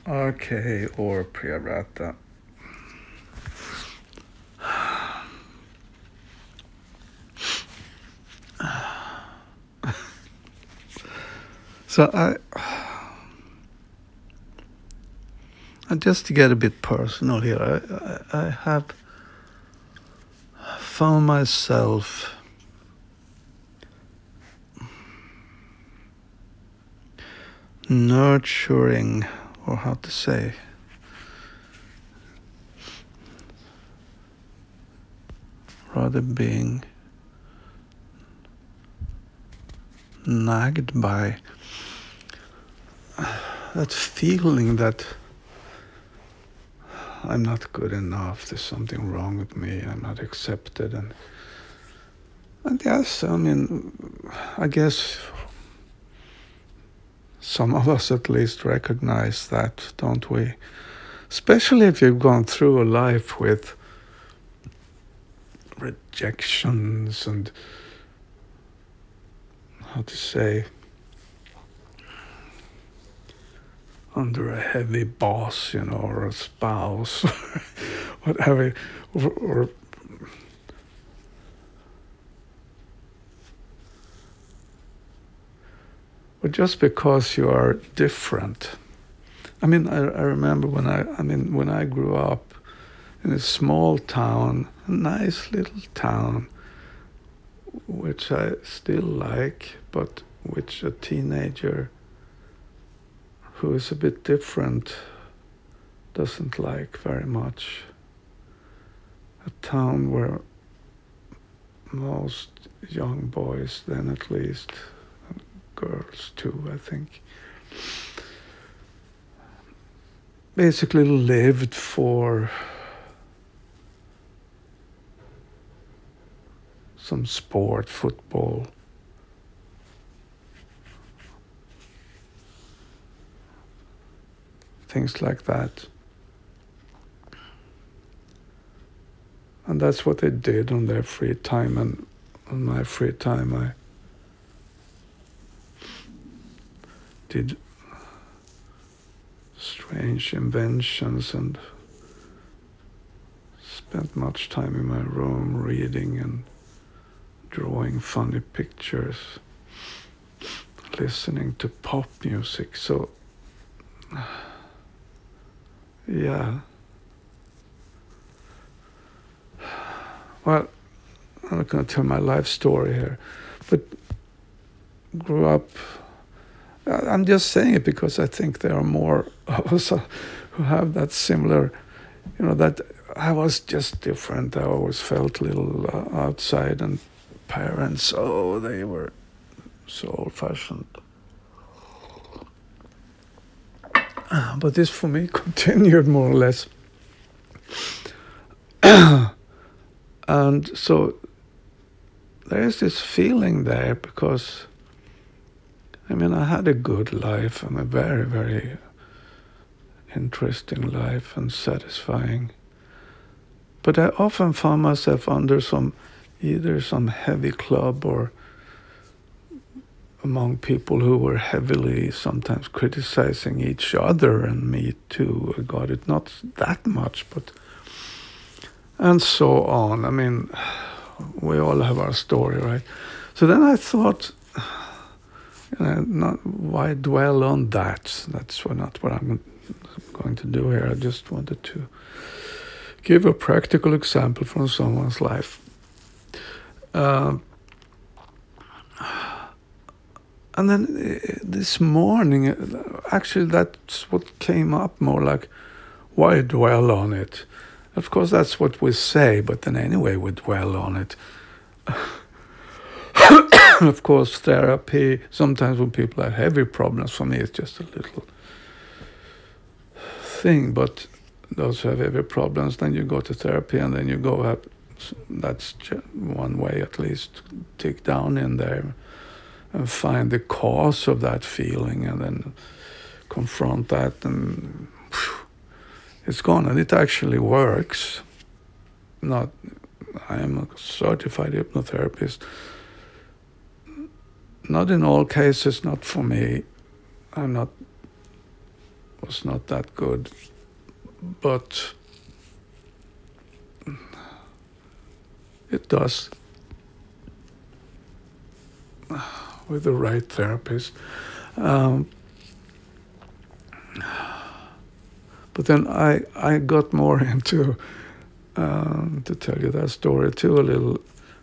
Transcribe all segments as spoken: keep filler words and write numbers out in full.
Okej, år Priyavrata. So I, I just to get a bit personal here, I, I, I have found myself nurturing, or how to say, rather being nagged by that feeling that I'm not good enough, there's something wrong with me, I'm not accepted. And, and yes, I mean, I guess some of us at least recognize that, don't we? Especially if you've gone through a life with rejections and, how to say, under a heavy boss, you know, or a spouse, or whatever, or, or but just because you are different. I mean, I, I remember when I, I mean, when I grew up in a small town, a nice little town, which I still like, but which a teenager who is a bit different doesn't like very much. A town where most young boys, then at least, and girls too, I think, basically lived for some sport, football, things like that. And that's what they did on their free time, and on my free time I did strange inventions and spent much time in my room reading and drawing funny pictures, listening to pop music. So, yeah. Well, I'm not going to tell my life story here, but grew up, I'm just saying it because I think there are more of us who have that similar, you know, that I was just different. I always felt a little uh, outside, and parents, oh, they were so old-fashioned. But this for me continued more or less. And so there is this feeling there because, I mean, I had a good life. I'm a very, very interesting life and satisfying. But I often found myself under some, either some heavy club or among people who were heavily sometimes criticizing each other, and me too. I got it, not that much, but, and so on. I mean, we all have our story, right? So then I thought, you know, not, why dwell on that? That's not what I'm going to do here. I just wanted to give a practical example from someone's life. Uh, and then uh, this morning, uh, actually that's what came up more like, why dwell on it? Of course, that's what we say, but then anyway, we dwell on it. Of course, therapy, sometimes when people have heavy problems, for me it's just a little thing, but those who have heavy problems, then you go to therapy, and then you go have, that's one way at least, dig down in there and find the cause of that feeling, and then confront that, and whew, it's gone, and it actually works. Not, I am a certified hypnotherapist. Not in all cases, not for me. I'm not was not that good. But it does with the right therapist. Um, but then I, I got more into, um, to tell you that story too, a little,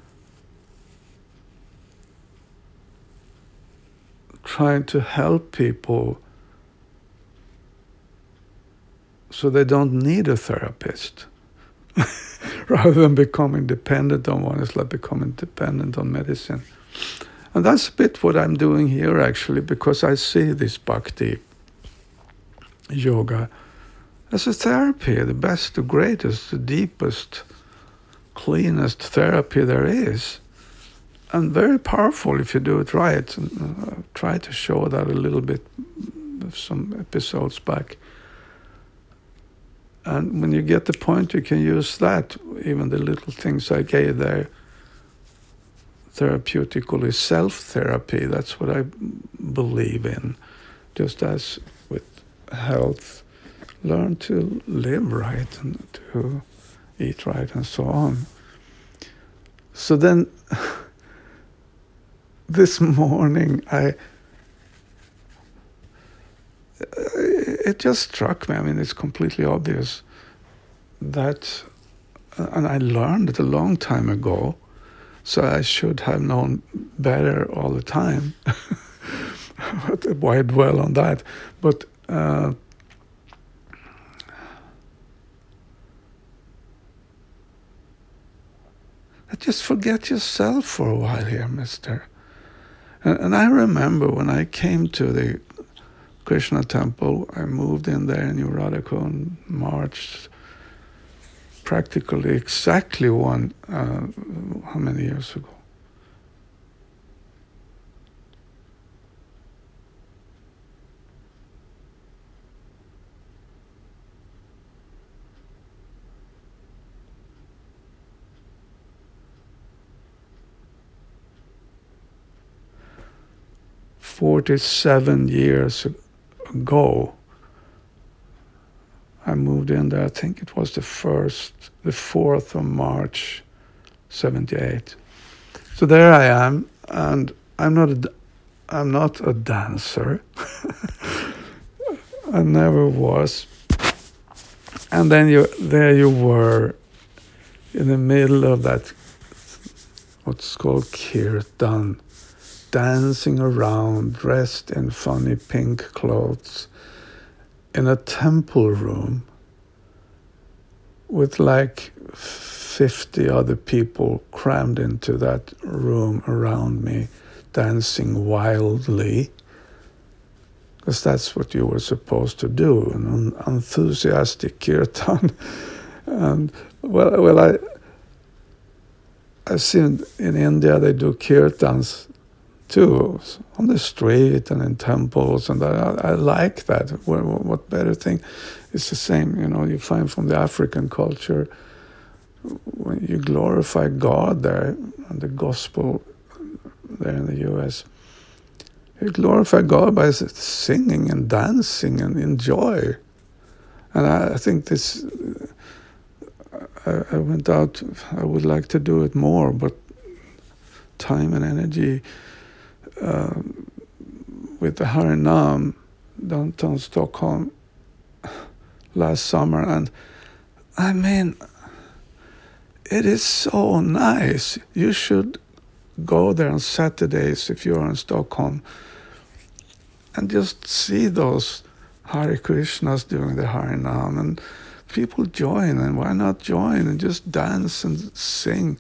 trying to help people so they don't need a therapist. Rather than becoming dependent on one, it's like becoming dependent on medicine. And that's a bit what I'm doing here, actually, because I see this bhakti yoga as a therapy, the best, the greatest, the deepest, cleanest therapy there is. And very powerful if you do it right. And uh, I tried to show that a little bit some episodes back. And when you get the point, you can use that, even the little things I gave there, therapeutically self-therapy. That's what I believe in. Just as with health, learn to live right and to eat right and so on. So then, this morning, I it just struck me. I mean, it's completely obvious that, and I learned it a long time ago, so I should have known better all the time. But why dwell on that? But uh, just forget yourself for a while here, mister. And, and I remember when I came to the Krishna temple, I moved in there in New Radhika in March, practically exactly one, uh, how many years ago? forty-seven years ago, I moved in there. I think it was the first, the fourth of March, seventy-eight. So there I am, and I'm not a, I'm not a dancer. I never was. And then you, there you were, in the middle of that, what's called kirtan, dancing around, dressed in funny pink clothes, in a temple room with like fifty other people crammed into that room around me, dancing wildly, because that's what you were supposed to do, an enthusiastic kirtan. And well, well, I I've seen in India they do kirtans too, on the street and in temples, and I, I like that. What, what better thing? It's the same, you know, you find from the African culture, when you glorify God there, and the gospel there in the U S, you glorify God by singing and dancing and enjoy. And I, I think this, I, I went out, I would like to do it more, but time and energy, Uh, with the Harinam downtown Stockholm last summer, and I mean, it is so nice. You should go there on Saturdays if you're in Stockholm and just see those Hare Krishnas doing the Harinam, and people join, and why not join and just dance and sing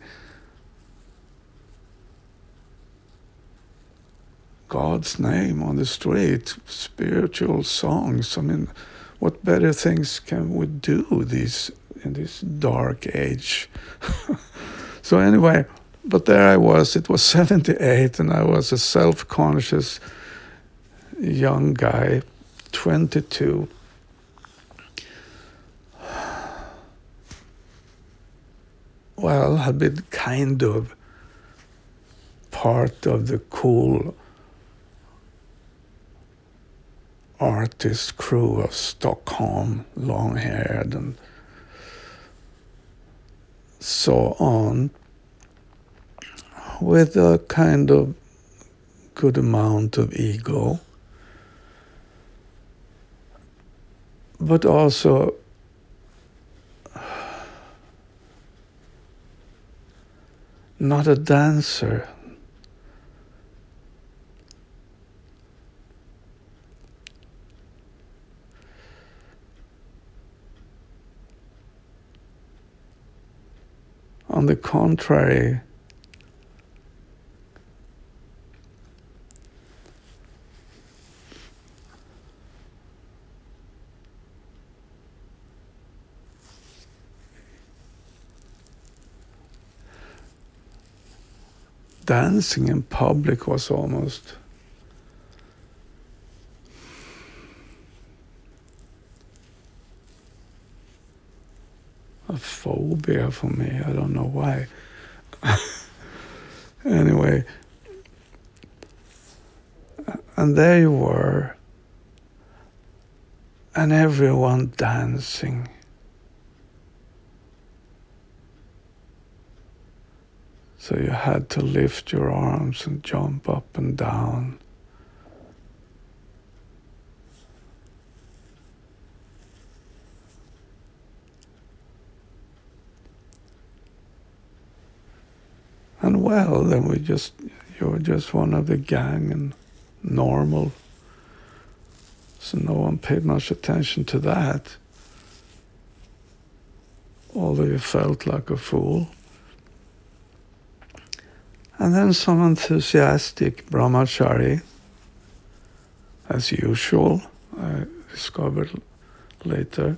God's name on the street, spiritual songs. I mean, what better things can we do these in this dark age? So anyway, but there I was. It was seventy-eight, and I was a self-conscious young guy, twenty-two. Well, I'd been kind of part of the cool artist crew of Stockholm, long-haired and so on, with a kind of good amount of ego, but also not a dancer. On the contrary, dancing in public was almost a phobia for me. I don't know why. Anyway, and there you were, and everyone dancing. So you had to lift your arms and jump up and down. And well, then we just, you were just one of the gang and normal. So no one paid much attention to that. Although you felt like a fool. And then some enthusiastic brahmachari, as usual, I discovered later,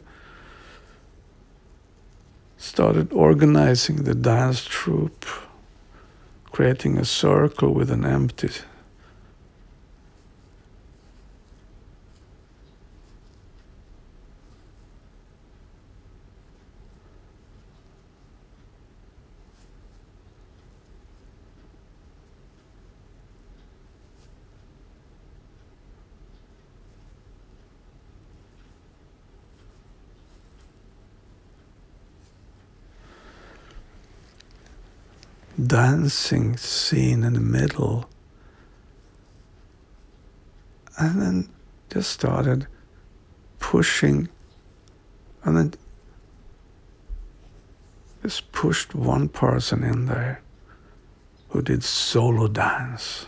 started organizing the dance troupe, creating a circle with an empty dancing scene in the middle, and then just started pushing, and then just pushed one person in there who did solo dance.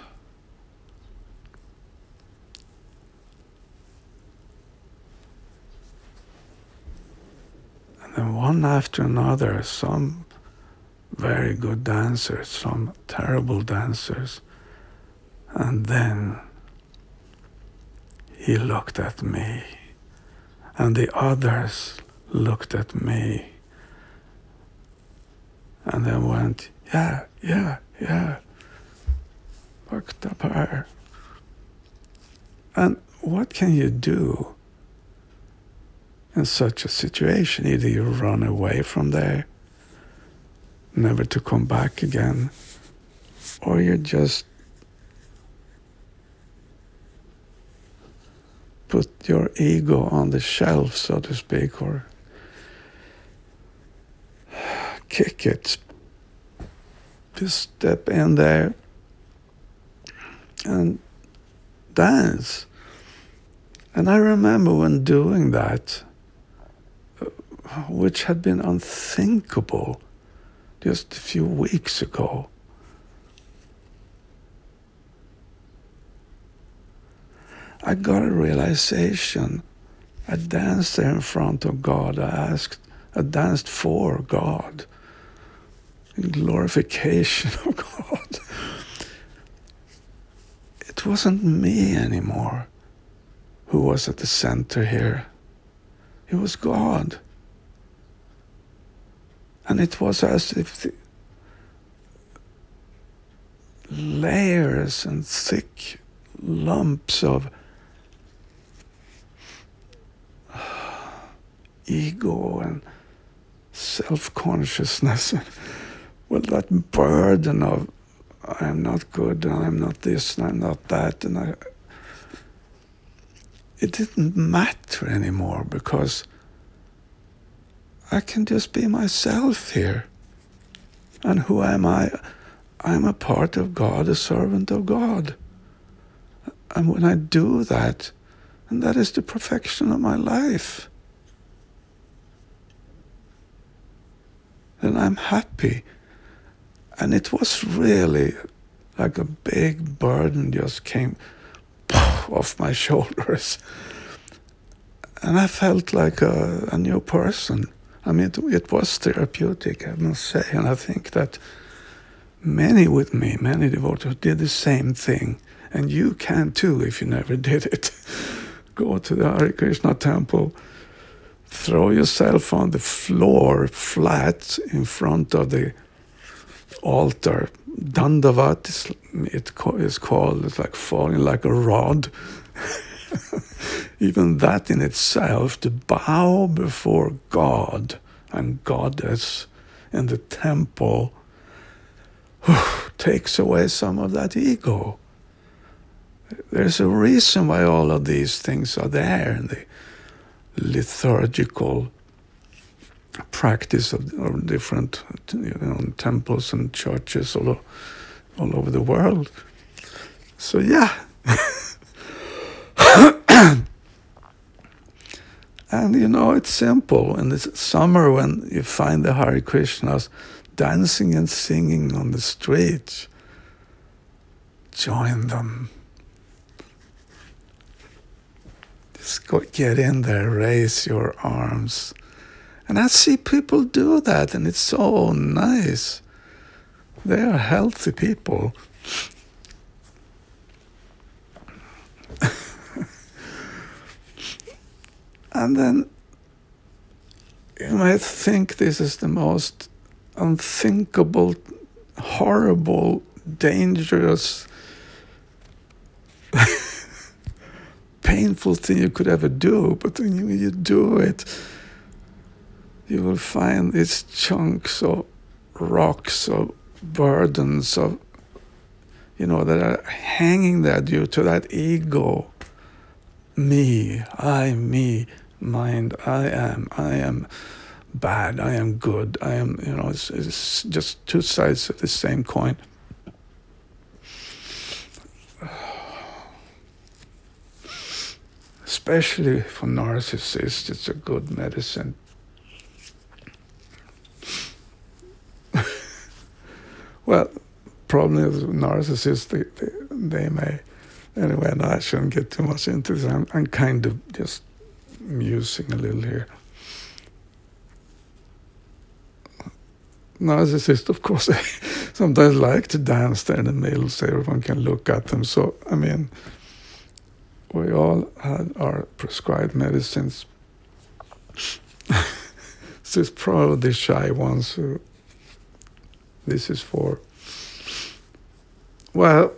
And then one after another, some very good dancers, some terrible dancers. And then he looked at me, and the others looked at me, and then went, yeah, yeah, yeah, Bhakta Par. And what can you do in such a situation? Either you run away from there, never to come back again, or you just put your ego on the shelf, so to speak, or kick it. Just step in there and dance. And I remember when doing that, which had been unthinkable just a few weeks ago. I got a realization. I danced there in front of God. I asked, I danced for God, in glorification of God. It wasn't me anymore who was at the center here. It was God. And it was as if the layers and thick lumps of ego and self-consciousness, well, that burden of I'm not good, and I'm not this, and I'm not that, and I, it didn't matter anymore because I can just be myself here. And who am I? I'm a part of God, a servant of God. And when I do that, and that is the perfection of my life, then I'm happy. And it was really like a big burden just came off my shoulders. And I felt like a, a new person. I mean, it, it was therapeutic, I must say. And I think that many with me, many devotees did the same thing. And you can too if you never did it. Go to the Hare Krishna temple, throw yourself on the floor flat in front of the altar. Dandavat is, it is called, it's like falling like a rod. Even that in itself, to bow before God and Goddess in the temple, whew, takes away some of that ego. There's a reason why all of these things are there in the liturgical practice of, of different, you know, temples and churches all, o- all over the world. So yeah. And you know, it's simple. In the summer when you find the Hare Krishnas dancing and singing on the street, join them. Just go, get in there, raise your arms. And I see people do that, and it's so nice. They are healthy people. And then you might think this is the most unthinkable, horrible, dangerous, painful thing you could ever do. But when you, when you do it, you will find these chunks of rocks, of burdens, of, you know, that are hanging there due to that ego. Me, I, me, mind, I am, I am bad, I am good, I am, you know, it's, it's just two sides of the same coin. Especially for narcissists, it's a good medicine. Well, probably with narcissists, they, they, they may. Anyway, no, I shouldn't get too much into this. I'm, I'm kind of just musing a little here. Narcissists, of course, they sometimes like to dance there in the middle so everyone can look at them. So, I mean, we all had our prescribed medicines. So it's probably the shy ones who this is for. Well,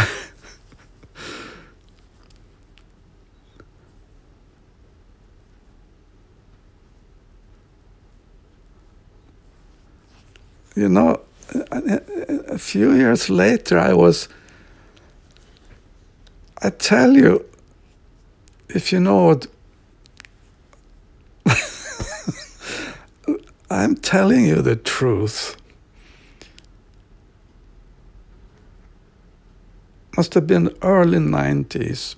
you know, a, a few years later, I was, I tell you, if you know what, I'm telling you the truth. Must have been early nineties.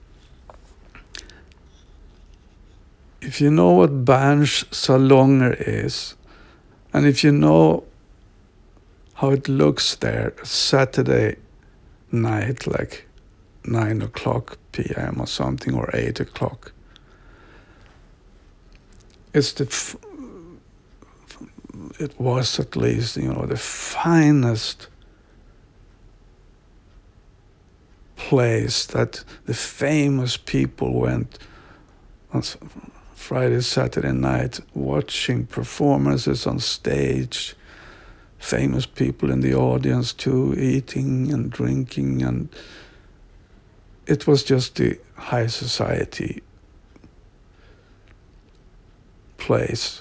If you know what Berns Salonger is, and if you know how it looks there Saturday night, like nine o'clock p m or something, or eight o'clock, it's the, f- it was at least, you know, the finest place that the famous people went on Friday, Saturday night, watching performances on stage, famous people in the audience too, eating and drinking, and it was just the high society place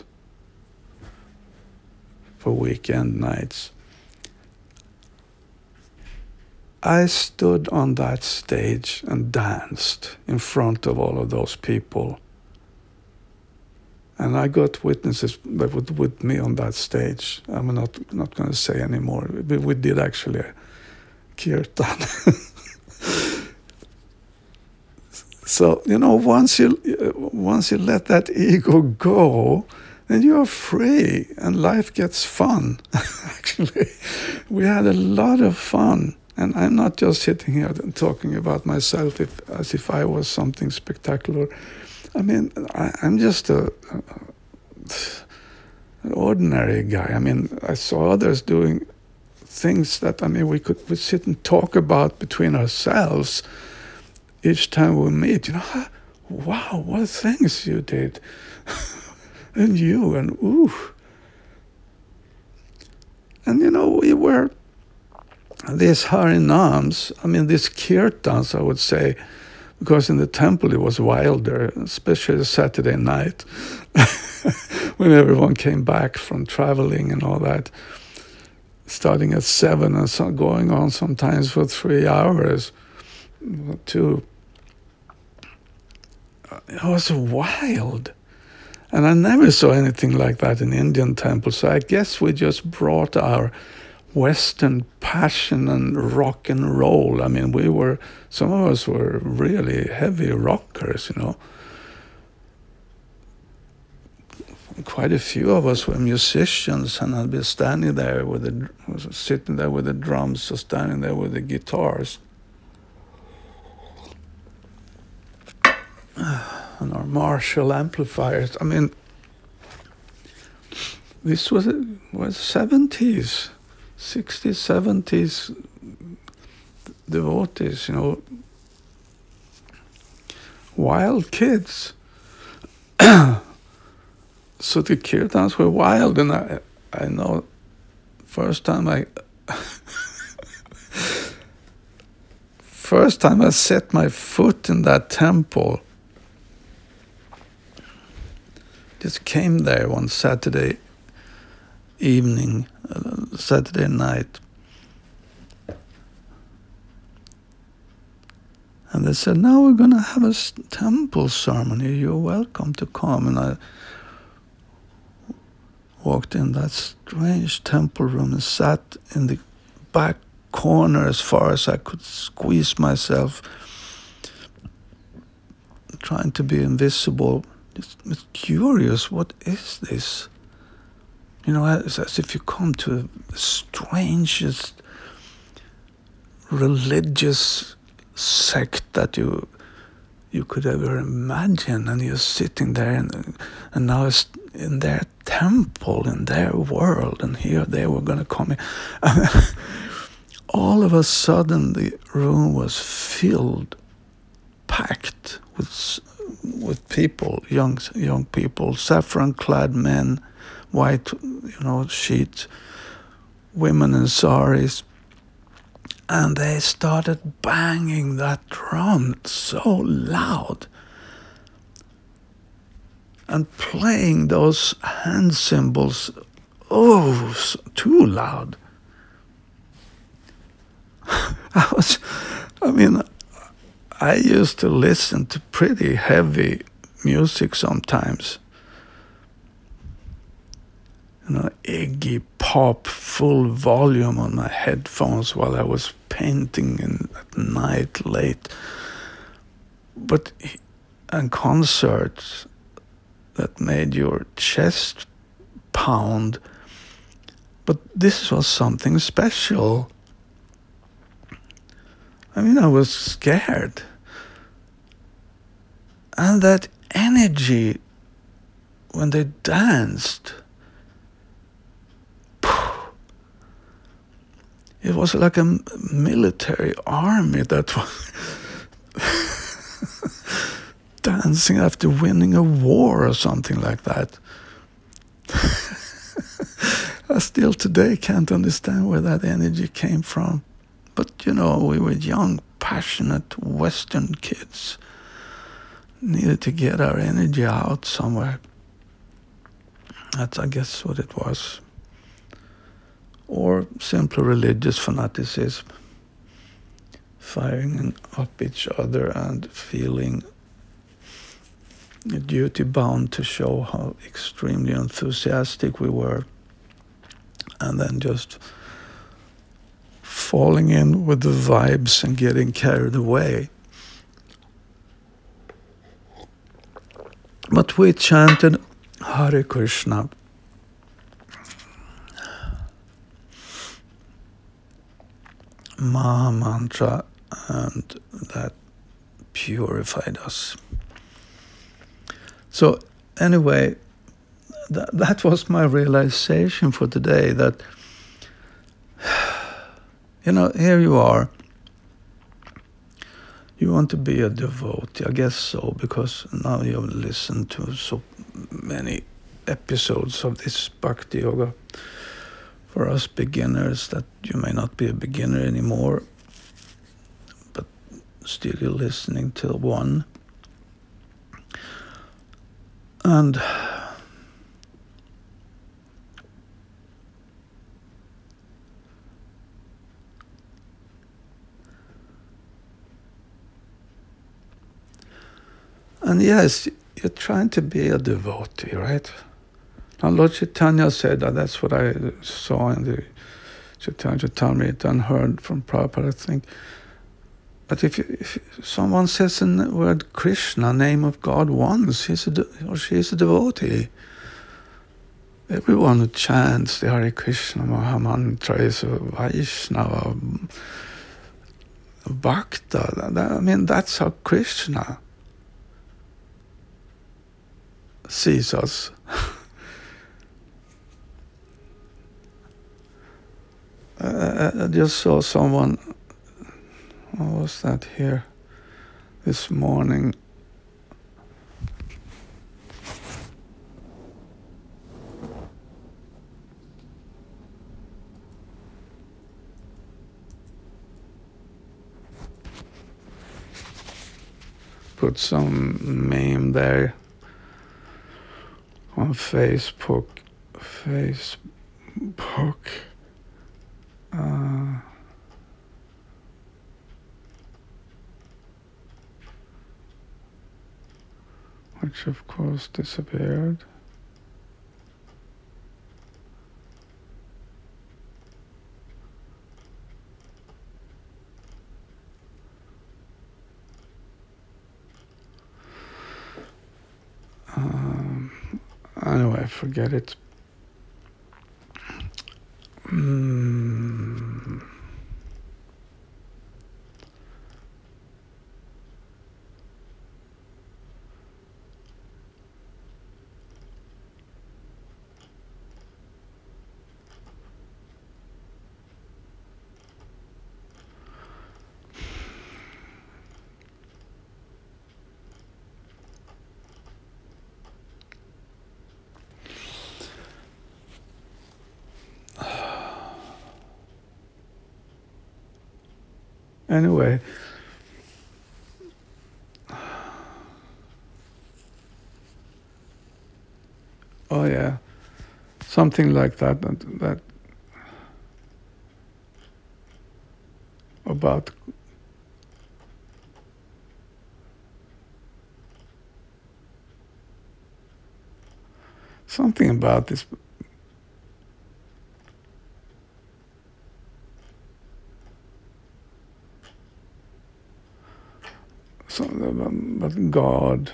for weekend nights. I stood on that stage and danced in front of all of those people. And I got witnesses that were with me on that stage. I'm not not going to say anymore. We, we did actually a kirtan. So, you know, once you once you let that ego go, then you're free and life gets fun. Actually, we had a lot of fun. And I'm not just sitting here and talking about myself if, as if I was something spectacular. I mean, I, I'm just a, a, an ordinary guy. I mean, I saw others doing things that, I mean, we could we sit and talk about between ourselves each time we meet. You know, wow, what things you did. And you, and ooh. And, you know, we were... These harinams, I mean, these kirtans, I would say, because in the temple it was wilder, especially Saturday night, when everyone came back from traveling and all that, starting at seven and so going on sometimes for three hours, two. It was wild. And I never saw anything like that in Indian temples, so I guess we just brought our Western passion and rock and roll. I mean, we were, some of us were really heavy rockers, you know. Quite a few of us were musicians, and I'd be standing there with the, sitting there with the drums, or standing there with the guitars. And our Marshall amplifiers. I mean, this was was seventies. sixties, seventies devotees, you know, wild kids. So the kirtans were wild, and I, I know, first time I, first time I set my foot in that temple, just came there one Saturday evening, uh, Saturday night. And they said, now we're going to have a temple ceremony. You're welcome to come. And I walked in that strange temple room and sat in the back corner as far as I could squeeze myself, trying to be invisible. It's, it's curious, what is this? You know, it's as if you come to the strangest religious sect that you you could ever imagine, and you're sitting there, and and now it's in their temple, in their world, and here they were going to come in. All of a sudden, the room was filled, packed with with people, young young people, saffron-clad men, white, you know, sheets, women in saris, and they started banging that drum so loud and playing those hand cymbals, oh, so, too loud. I was, I mean, I used to listen to pretty heavy music sometimes. You know, Iggy Pop, full volume on my headphones while I was painting in, at night late. But, and concerts that made your chest pound. But this was something special. I mean, I was scared. And that energy when they danced, it was like a military army that was dancing after winning a war or something like that. I still today can't understand where that energy came from. But, you know, we were young, passionate Western kids. Needed to get our energy out somewhere. That's, I guess, what it was. Or simply religious fanaticism. firing up each other and feeling duty bound to show how extremely enthusiastic we were, and then just falling in with the vibes and getting carried away. But we chanted Hare Krishna. Maha Mantra, and that purified us. So anyway, that, that was my realization for today, that, you know, here you are. You want to be a devotee, I guess so, because now you've listened to so many episodes of this Bhakti Yoga. For us beginners, that you may not be a beginner anymore, but still you're listening to one. And and yes, you're trying to be a devotee, right? Now, Lord Chaitanya said that. That's what I saw in the Chaitanya Charitamrita and heard from Prabhupada, I think. But if, you, if someone says the word Krishna, name of God, once, he's a de- or she is a devotee. Everyone who chants the Hare Krishna Maha Mantra is a Vaishnava, a Bhakta. That, I mean, that's how Krishna sees us. Uh, I just saw someone, what was that here, this morning. Put some meme there on Facebook. Facebook. Uh, which of course disappeared. Um, anyway, forget it. Mm. Anyway, oh yeah, something like that, that, that about something about this. So, but God,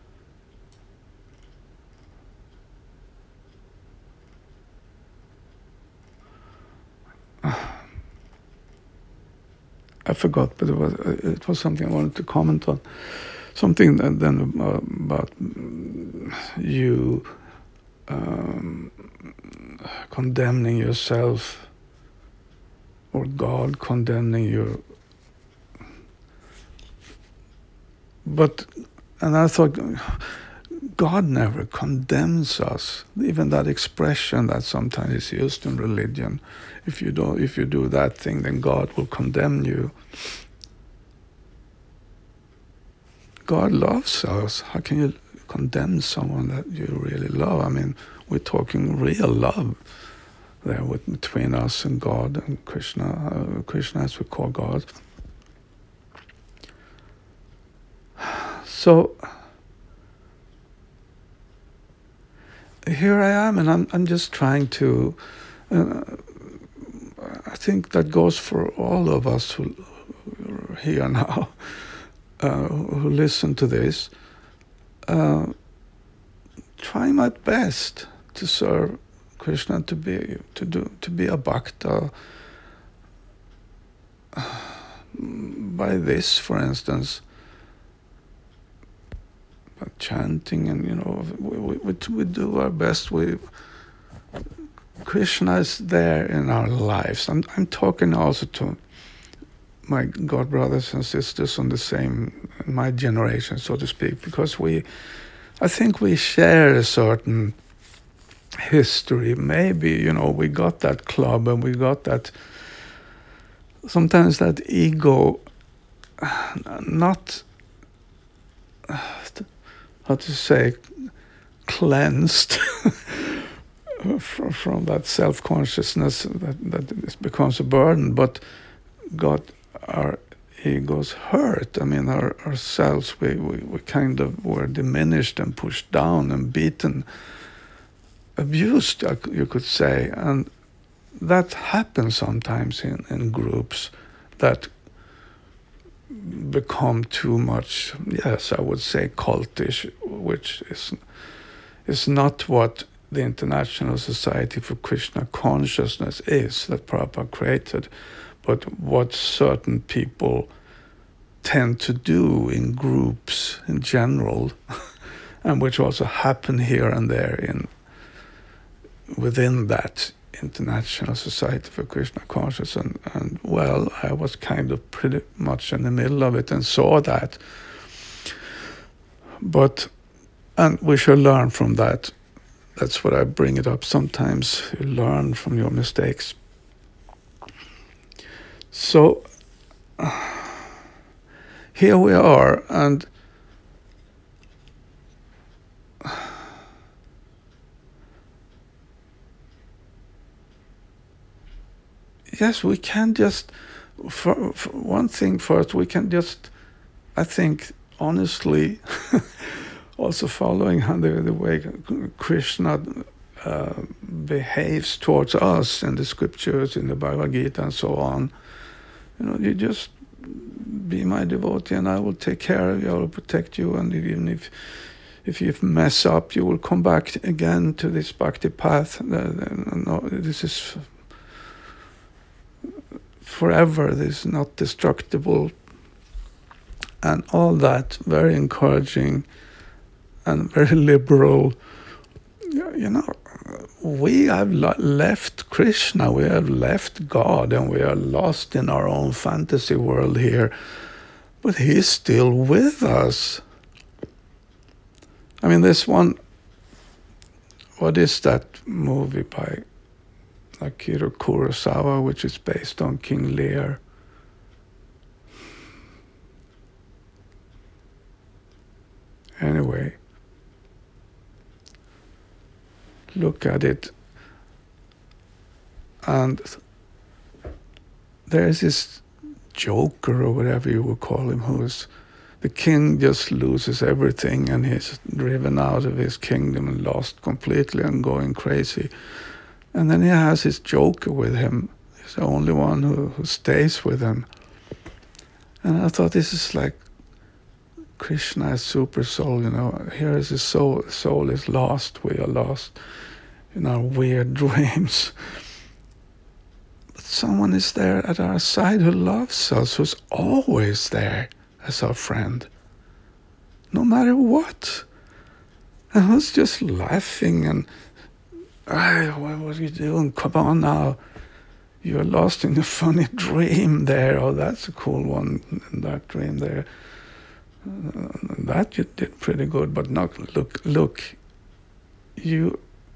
I forgot, but it was it was something I wanted to comment on. Something that then uh, about you um, condemning yourself, or God condemning you. But, and I thought, God never condemns us. Even that expression that sometimes is used in religion, if you don't, if you do that thing, then God will condemn you. God loves us. How can you condemn someone that you really love? I mean, we're talking real love there with, between us and God and Krishna, uh, Krishna as we call God. So here I am, and I'm I'm just trying to. Uh, I think that goes for all of us who are here now, uh, who listen to this. Uh, try my best to serve Krishna, to be to do to be a bhakta. By this, for instance, by chanting, and you know, we, we, we do our best. We Krishna is there in our lives. I'm I'm talking also to my god brothers and sisters on the same, my generation, so to speak, because we, I think we share a certain history. Maybe, you know, we got that club and we got that, sometimes that ego, not, how to say, cleansed from, from that self-consciousness that, that becomes a burden, but got our egos hurt. I mean, our ourselves, we, we, we kind of were diminished and pushed down and beaten, abused, you could say. And that happens sometimes in, in groups that become too much, yes, I would say cultish, which is is not what the International Society for Krishna Consciousness is, that Prabhupada created, but what certain people tend to do in groups in general, and which also happen here and there in within that International Society for Krishna Consciousness. And, and well, I was kind of pretty much in the middle of it and saw that. But, and we should learn from that. That's what I bring it up sometimes. You learn from your mistakes. So, uh, here we are, and yes, we can just, for, for one thing first, we can just, I think, honestly, also following how the, the way Krishna uh, behaves towards us in the scriptures, in the Bhagavad Gita and so on. You know, you just be my devotee and I will take care of you, I will protect you, and even if if you mess up, you will come back again to this bhakti path. No, this is forever, this is not destructible, and all that, very encouraging and very liberal. You know, we have left Krishna, we have left God, and we are lost in our own fantasy world here, but He's still with us. I mean, this one, what is that movie by Akira Kurosawa, which is based on King Lear? Anyway, look at it, and there's this joker, or whatever you would call him, who's the king just loses everything and he's driven out of his kingdom and lost completely and going crazy. And then he has his joker with him. He's the only one who, who stays with him. And I thought, this is like Krishna as super soul, you know. Here is his soul, soul is lost, we are lost in our weird dreams. But someone is there at our side who loves us, who's always there as our friend, no matter what. And who's just laughing and, hey, what are you doing? Come on now. You're lost in a funny dream there. Oh, that's a cool one in that dream there. Uh, that you did pretty good, but not, look, look, you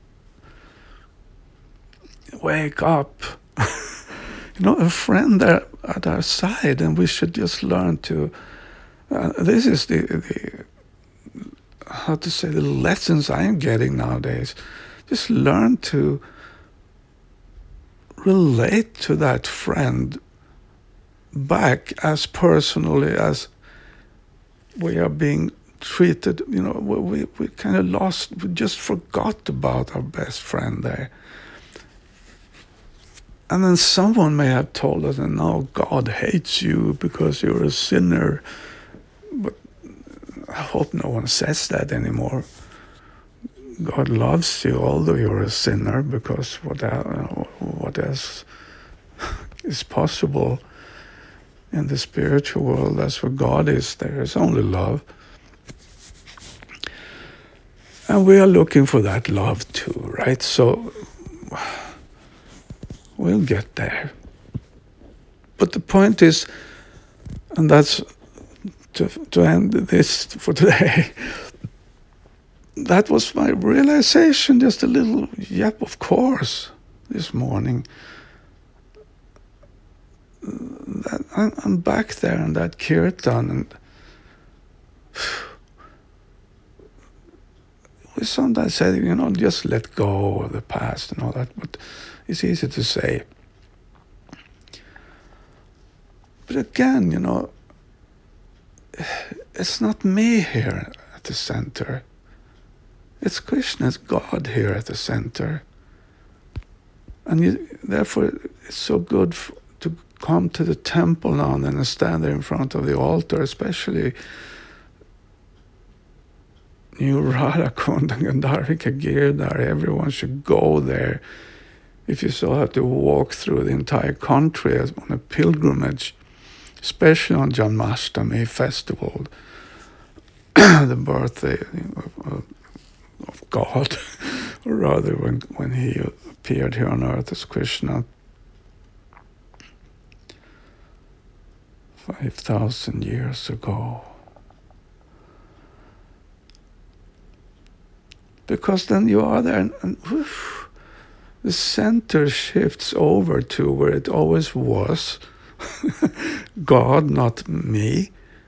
wake up. You know, a friend there at our side, and we should just learn to, uh, this is the, the, how to say, the lessons I am getting nowadays. Just learn to relate to that friend back as personally as we are being treated, you know, we, we kind of lost, we just forgot about our best friend there. And then someone may have told us, and now God hates you because you're a sinner. But I hope no one says that anymore. God loves you, although you're a sinner, because what, what else is possible in the spiritual world? That's where God is. There is only love. And we are looking for that love too, right? So we'll get there. But the point is, and that's to, to end this for today, that was my realization, just a little, yep, of course, this morning. That I'm, I'm back there in that kirtan, and we sometimes say, you know, just let go of the past and all that, but it's easy to say. But again, you know, it's not me here at the center. It's Krishna, it's God here at the center. And you, therefore, it's so good f- to come to the temple now and then and stand there in front of the altar, especially New Radha Kund and Gandharvika Girdhar. Everyone should go there. If you still have to walk through the entire country on a pilgrimage, especially on Janmashtami festival, the birthday of, of God, or rather when, when he appeared here on earth as Krishna five thousand years ago. Because then you are there and, and whoosh, the center shifts over to where it always was. God, not me.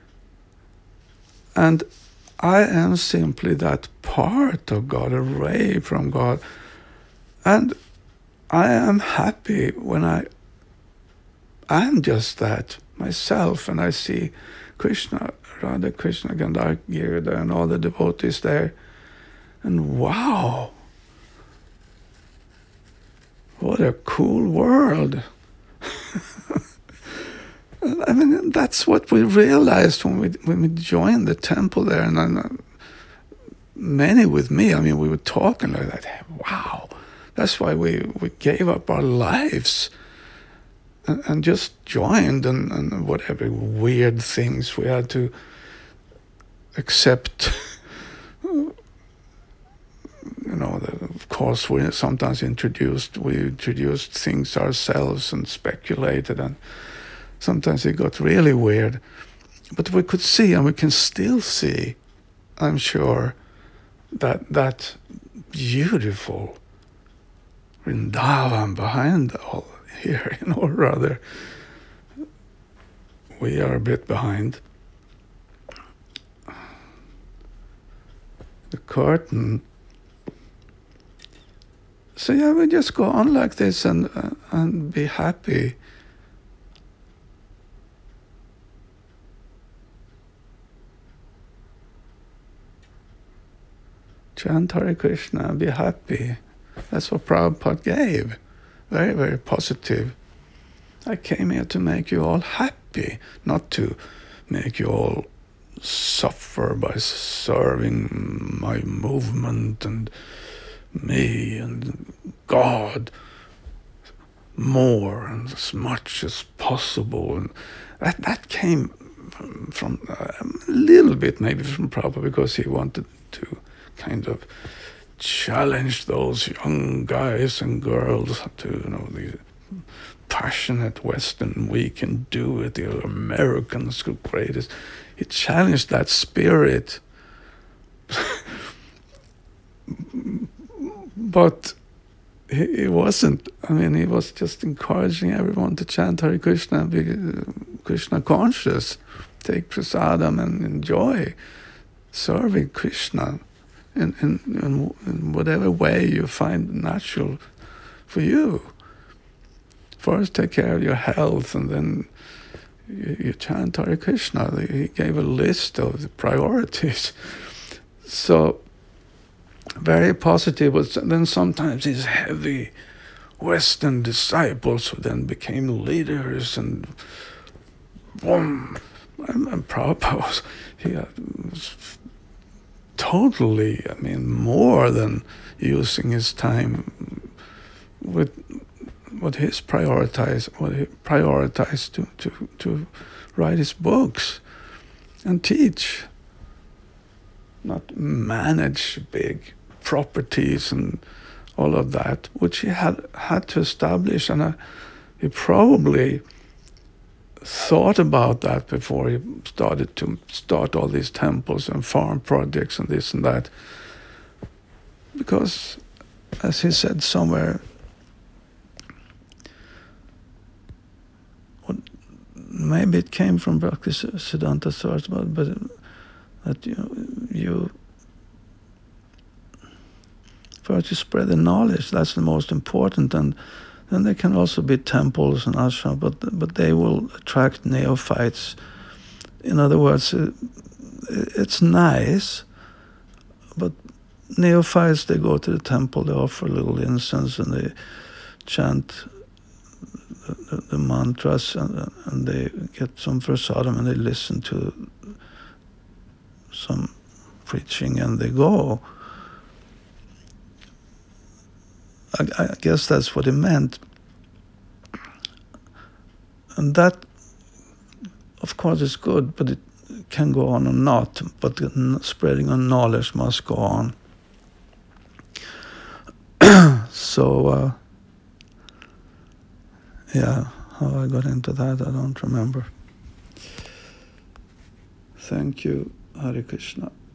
And I am simply that part of God, a ray from God. And I am happy when I am just that myself, and I see Krishna, Radha Krishna, Gandharvika Girdhar, and all the devotees there. And wow, what a cool world. I mean, that's what we realized when we when we joined the temple there, and then many with me. I mean, we were talking like that. Wow, that's why we, we gave up our lives and, and just joined, and, and whatever weird things we had to accept. You know, the, of course, we sometimes introduced we introduced things ourselves and speculated, and sometimes it got really weird. But we could see, and we can still see, I'm sure, that that beautiful Vrindavan behind all here, you know, rather, we are a bit behind. The curtain. So yeah, we just go on like this and uh, and be happy. Chant Hare Krishna, be happy. That's what Prabhupada gave. Very, very positive. I came here to make you all happy, not to make you all suffer by serving my movement and me and God more and as much as possible. And that, that came from, from uh, a little bit maybe from Prabhupada, because he wanted to kind of challenge those young guys and girls to, you know, the passionate Western, we can do it, the Americans are greatest. He challenged that spirit. But he, he wasn't, I mean, he was just encouraging everyone to chant Hare Krishna and be uh, Krishna conscious, take prasadam and enjoy serving Krishna in, in, in, in whatever way you find natural for you. First take care of your health, and then, you, you chant Hare Krishna. He gave a list of the priorities. So, very positive. But then sometimes these heavy Western disciples who then became leaders and boom. And, and Prabhupada was, he was totally, I mean, more than using his time with what his prioritize, what he prioritized to, to, to write his books and teach, not manage big properties and all of that, which he had had to establish. And uh, he probably thought about that before he started to start all these temples and farm projects and this and that. Because, as he said somewhere, what, maybe it came from Bhaktisiddhanta Saraswati, but, but that you, you first you spread the knowledge. That's the most important, and then there can also be temples and ashrams, but but they will attract neophytes. In other words, it, it's nice, but neophytes, they go to the temple, they offer a little incense, and they chant the, the, the mantras, and, and they get some prasadam, and they listen to some preaching, and they go. I, I guess that's what he meant. And that, of course, is good, but it can go on or not. But the spreading of knowledge must go on. So, uh, yeah, how I got into that, I don't remember. Thank you, Hare Krishna.